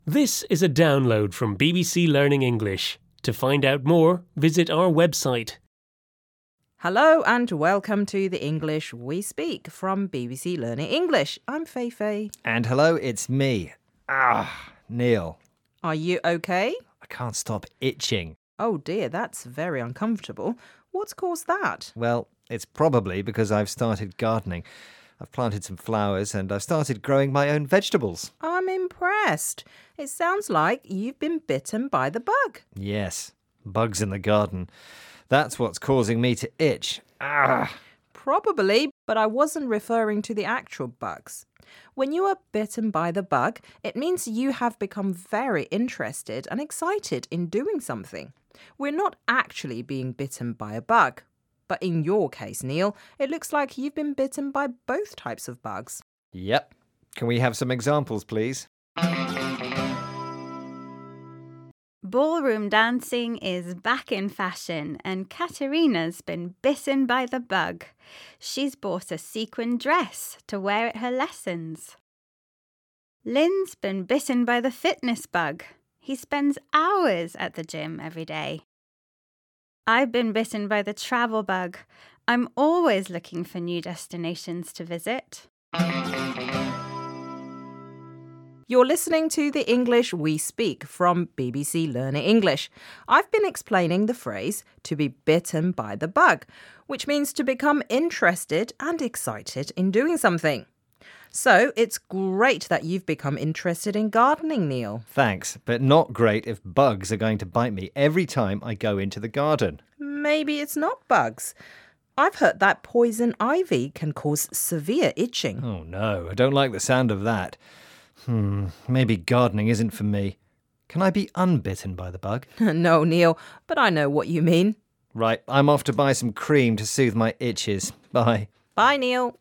This is a download from BBC Learning English. To find out more, visit our website. Hello and welcome to the English We Speak from BBC Learning English. I'm Feifei. And hello, it's me. Neil. Are you okay? I can't stop itching. Oh dear, that's very uncomfortable. What's caused that? Well, it's probably because I've started gardening. I've planted some flowers and I've started growing my own vegetables. I'm impressed. It sounds like you've been bitten by the bug. Yes, bugs in the garden. That's what's causing me to itch. Probably, but I wasn't referring to the actual bugs. When you are bitten by the bug, it means you have become very interested and excited in doing something. We're not actually being bitten by a bug. But in your case, Neil, it looks like you've been bitten by both types of bugs. Yep. Can we have some examples, please? Ballroom dancing is back in fashion and Katerina's been bitten by the bug. She's bought a sequin dress to wear at her lessons. Lynn's been bitten by the fitness bug. He spends hours at the gym every day. I've been bitten by the travel bug. I'm always looking for new destinations to visit. You're listening to the English We Speak from BBC Learning English. I've been explaining the phrase to be bitten by the bug, which means to become interested and excited in doing something. So it's great that you've become interested in gardening, Neil. Thanks, but not great if bugs are going to bite me every time I go into the garden. Maybe it's not bugs. I've heard that poison ivy can cause severe itching. Oh no, I don't like the sound of that. Maybe gardening isn't for me. Can I be unbitten by the bug? No, Neil, but I know what you mean. Right, I'm off to buy some cream to soothe my itches. Bye. Bye, Neil.